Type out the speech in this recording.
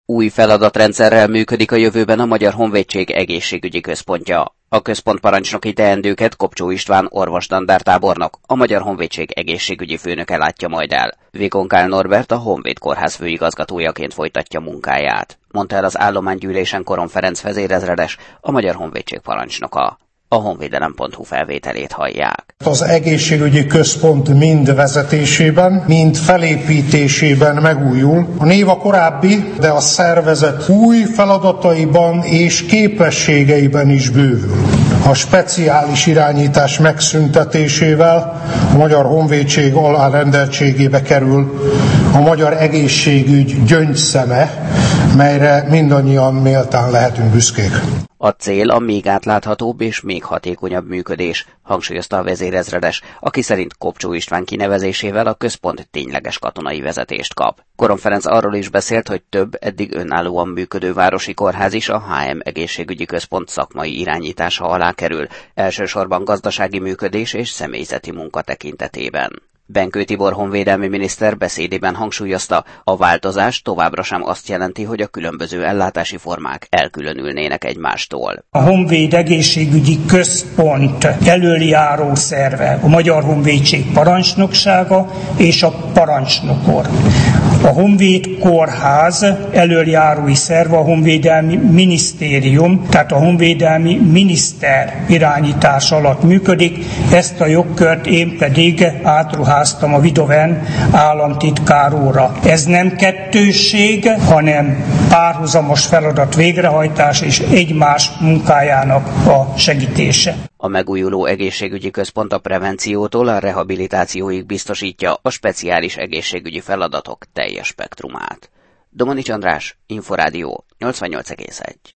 Új feladatrendszerrel működik a jövőben a Magyar Honvédség egészségügyi központja. A központ parancsnoki teendőket Kopcsó István orvosstandártábornok, a Magyar Honvédség egészségügyi főnöke látja majd el. Vigonkál Norbert a Honvéd Kórház főigazgatójaként folytatja munkáját, mondta el az állománygyűlésen Koron Ferenc vezérezredes, a Magyar Honvédség parancsnoka. A honvédelem.hu felvételét hallják. Az egészségügyi központ mind vezetésében, mind felépítésében megújul. A név a korábbi, de a szervezet új feladataiban és képességeiben is bővül. A speciális irányítás megszüntetésével a Magyar Honvédség alárendeltségébe kerül a magyar egészségügy gyöngyszeme, melyre mindannyian méltán lehetünk büszkék. A cél a még átláthatóbb és még hatékonyabb működés, hangsúlyozta a vezérezredes, aki szerint Kopcsó István kinevezésével a központ tényleges katonai vezetést kap. Koron Ferenc arról is beszélt, hogy több eddig önállóan működő városi kórház is a HM egészségügyi központ szakmai irányítása alá kerül, elsősorban gazdasági működés és személyzeti munka tekintetében. Benkő Tibor honvédelmi miniszter beszédében hangsúlyozta, a változás továbbra sem azt jelenti, hogy a különböző ellátási formák elkülönülnének egymástól. A Honvéd egészségügyi központ elöljáró szerve a Magyar Honvédség parancsnoksága és a parancsnokor. A Honvéd Kórház elöljárói szerve a Honvédelmi Minisztérium, tehát a honvédelmi miniszter irányítás alatt működik, ezt a jogkört én pedig átruháztam a Vidoven államtitkár úrra. Ez nem kettősség, hanem párhuzamos feladat végrehajtás és egymás munkájának a segítése. A megújuló egészségügyi központ a prevenciótól a rehabilitációig biztosítja a speciális egészségügyi feladatok teljes spektrumát. Domanics András, Inforádió 88,1.